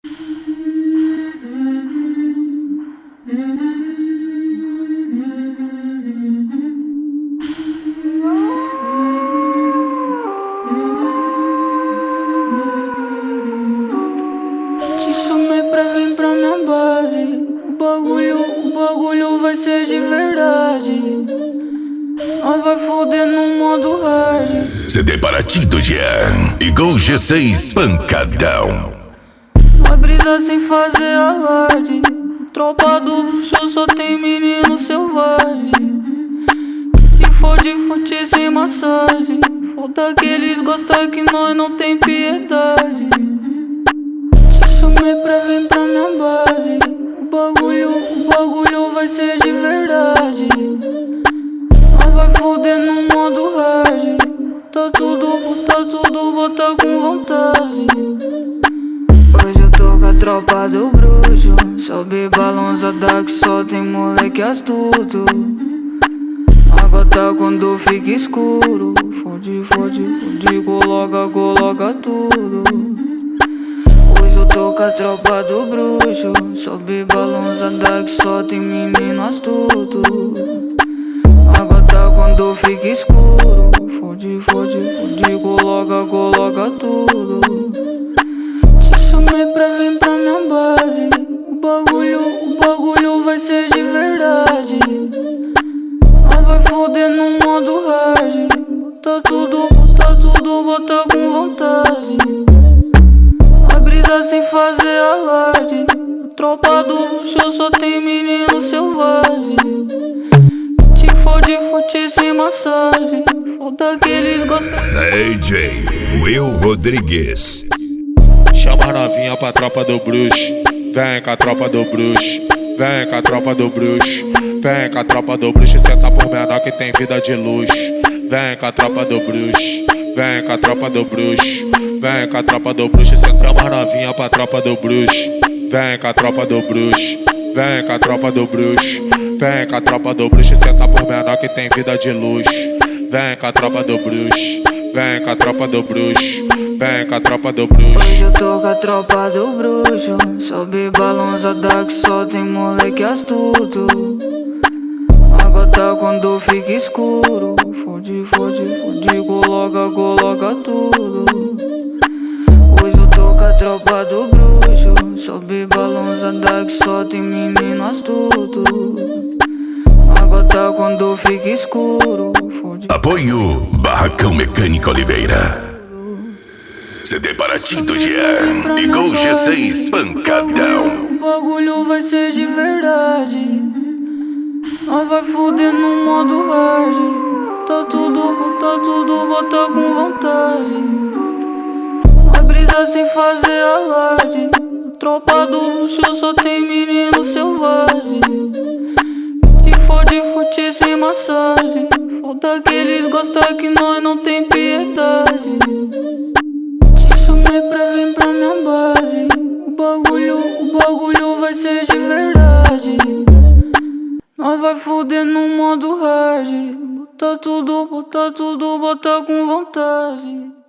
Te chamei pra vir pra minha base. O bagulho vai ser de verdade. Nós vai foder no modo hard. CD para Tito Jean e Gol G6 Pancadão. Nós brisa sem fazer alarde. Tropa do luxo só tem menino selvagem. Se for de fute sem massagem, falta que eles gostam que nós não tem piedade. Te chamei pra vir pra minha base. O bagulho vai ser de verdade. Nós vai foder no modo hard. Bota com vontade. Hoje eu tô com a tropa do bruxo. Sobe balançada que só tem moleque astuto. A gota quando fica escuro. Fode, coloca tudo. Hoje eu tô com a tropa do bruxo. Sobe balançada que só tem menino astuto. A gota quando fica escuro. Fode, coloca tudo. Te chamei pra vir pra minha base. O bagulho vai ser de verdade. Nós vai foder no modo hard. Bota com vontade. A brisa sem fazer alarde. Tropa do luxo só tem menino selvagem. Te fode fute sem massagem. Falta que eles gostam. DJ Will Rodrigues. Chama a novinha pra tropa do bruxo. Vem com a tropa do bruxo. Vem com a tropa do bruxo. Vem com a tropa do bruxo. Senta por menor que tem vida de luxo. Vem com a tropa do bruxo. Vem com a tropa do bruxo. Vem com a tropa do bruxo. Senta a novinha pra tropa do bruxo. Vem com a tropa do bruxo. Vem com a tropa do bruxo. Vem com a tropa do bruxo. Senta por menor que tem vida de luxo. Vem com a tropa do bruxo. Vem com a tropa do bruxo. Vem com a tropa do bruxo. Hoje eu tô com a tropa do bruxo. Sobe balançada que só tem moleque astuto. A gota quando fica escuro. Fode, coloca tudo. Hoje eu tô com a tropa do bruxo. Sobe balançada que só tem menino astuto. A gota quando fica escuro. Apoio Barracão Mecânica Oliveira. CD para Tito Jean e Gol G6 Pancadão. O bagulho vai ser de verdade. Nós vai foder no modo hard. Bota com vontade. A brisa sem fazer alarde. Tropa do luxo só tem menino selvagem. Se for de fute sem massagem, falta que eles gostam que nós não tem piedade. Te chamei pra vir pra minha base. O bagulho vai ser de verdade. Nós vai foder no modo hard. Bota com vontade.